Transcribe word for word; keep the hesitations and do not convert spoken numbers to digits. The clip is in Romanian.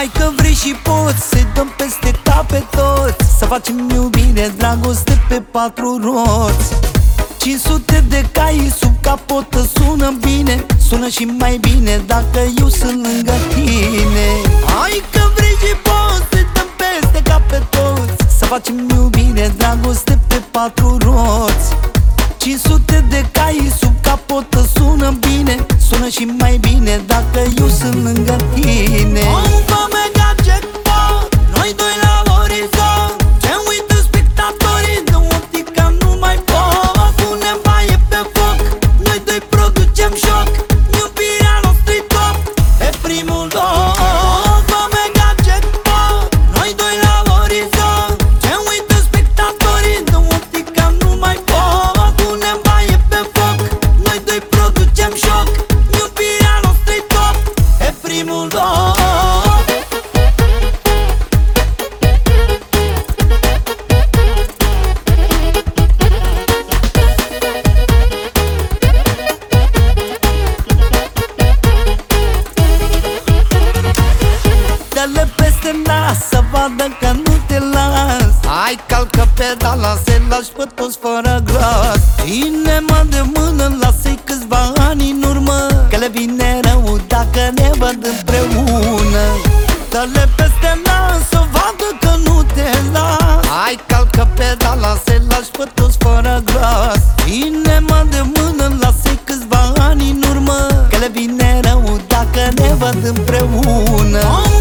Hai că vrei și poți, să-i dăm peste cap pe toți, să facem iubire, dragoste pe patru roți. Cinci sute de cai sub capotă sună bine, sună și mai bine dacă eu sunt lângă tine. Hai că vrei și poți, să-i dăm peste cap pe toți, să facem iubire, dragoste pe patru roți. Cinci sute de cai sub capotă sună bine, sună și mai bine dacă eu sunt lângă tine. Ompa mega jackpot, noi doi la orizont, ce uită spectatorii, de optica nu mai pot. Punem baie pe foc, noi doi producem șoc, iubirea noastră-i top, pe primul loc. Ompa mega jackpot, noi doi la orizont, ce uită spectatorii, de optica nu mai pot. Punem baie pe foc, noi doi producem șoc, iubirea noastră-i top, pe primul loc. Dă-le peste nas să vadă că nu te las. Hai calcă pedala, se lași pe toți fără glas. Ține-mă de mână, lasă-i câțiva ani în urmă, că le vine rău dacă ne văd împreună. Dă-le peste nas să vadă că nu te las. Hai calcă pedala, se lași pe toți fără glas. Ține-mă de mână, lasă-i câțiva ani în urmă, că le vine rău dacă ne văd împreună.